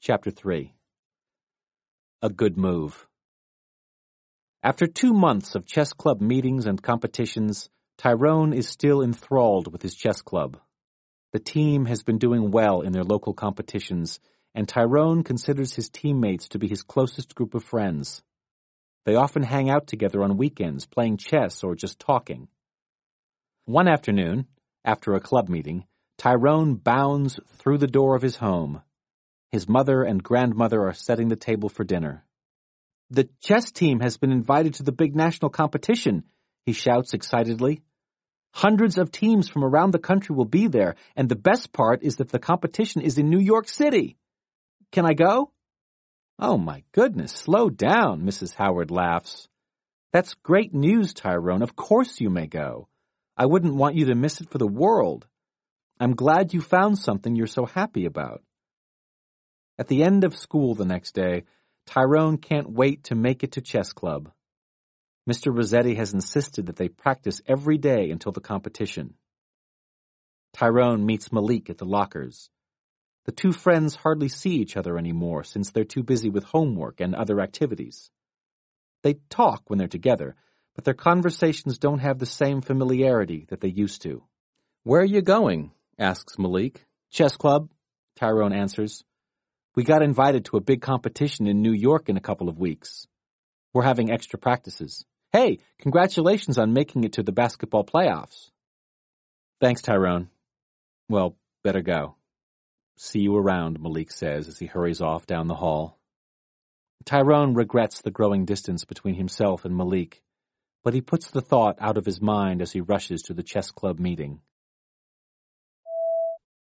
Chapter 3. A Good Move. After 2 months of chess club meetings and competitions, Tyrone is still enthralled with his chess club. The team has been doing well in their local competitions, and Tyrone considers his teammates to be his closest group of friends. They often hang out together on weekends, playing chess or just talking. One afternoon, after a club meeting, Tyrone bounds through the door of his home. His mother and grandmother are setting the table for dinner. "The chess team has been invited to the big national competition," he shouts excitedly. "Hundreds of teams from around the country will be there, and the best part is that the competition is in New York City. Can I go?" "Oh, my goodness, slow down," Mrs. Howard laughs. "That's great news, Tyrone. Of course you may go. I wouldn't want you to miss it for the world. I'm glad you found something you're so happy about." At the end of school the next day, Tyrone can't wait to make it to chess club. Mr. Rossetti has insisted that they practice every day until the competition. Tyrone meets Malik at the lockers. The two friends hardly see each other anymore since they're too busy with homework and other activities. They talk when they're together, but their conversations don't have the same familiarity that they used to. "Where are you going?" asks Malik. "Chess club," Tyrone answers. "We got invited to a big competition in New York in a couple of weeks. We're having extra practices. Hey, congratulations on making it to the basketball playoffs." "Thanks, Tyrone. Well, better go." "See you around," Malik says as he hurries off down the hall. Tyrone regrets the growing distance between himself and Malik, but he puts the thought out of his mind as he rushes to the chess club meeting.